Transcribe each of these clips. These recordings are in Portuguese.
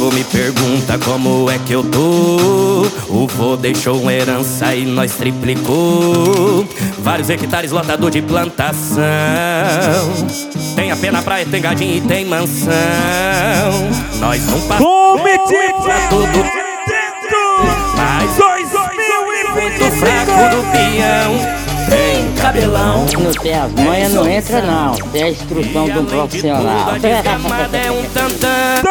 nego me pergunta como é que eu tô. O vô deixou uma herança e nós triplicou. Vários hectares lotado de plantação. Tem a pé na praia, tem gadinho e tem mansão. Nós não passamos tudo mais 2025 muito fraco do peão. Tem cabelão. Não tem as manhas, não entra não. Tem a instrução de um profissional. É um tantã.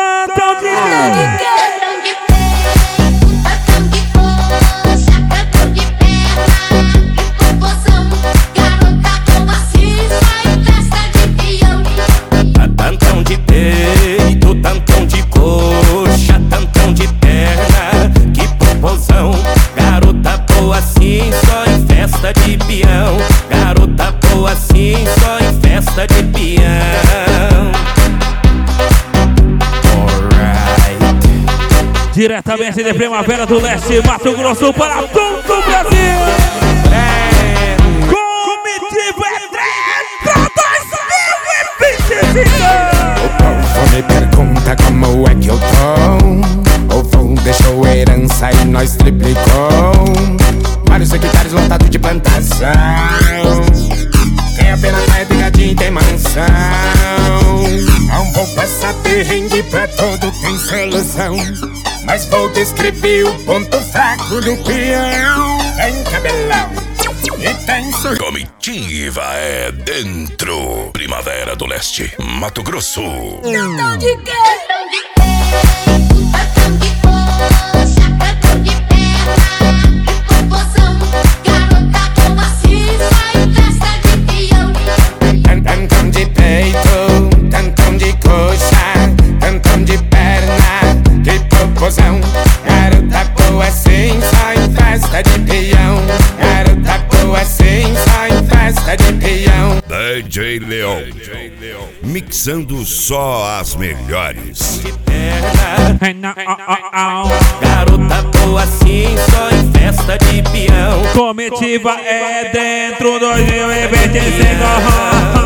Tantão de peito, tantão de coxa, tantão de perna, que proposão. Garota boa assim, só em festa de peão. Garota boa assim, só em festa de peão. Alright. Diretamente de Primavera do Leste, Mato Grosso, para todo o Brasil. Comitiva é 2025. O povo me pergunta como é que eu tô. O vô deixou herança e nós triplicou. Vários hectares lotados de plantação. Tem a pena praia, tem gadinho e tem mansão. Não vou passar perrengue, pra todo tem solução. Mas vou descrever o ponto fraco do peão. Tem cabelão e tem sorriso. Comitiva é dentro. Primavera do Leste, Mato Grosso. Tantão de quê? Tantão de coxa, tantão de perna, que proporção. Garota como assim, só em festa de peão. Tantão de peito, tantão de coxa, tantão de perna, que proporção. Garota boa assim, só em festa de peão. Garota boa assim, só em festa de peão. DJ Leão, mixando só as melhores. Garota boa assim, só em festa de peão. Comitiva é dentro 2025.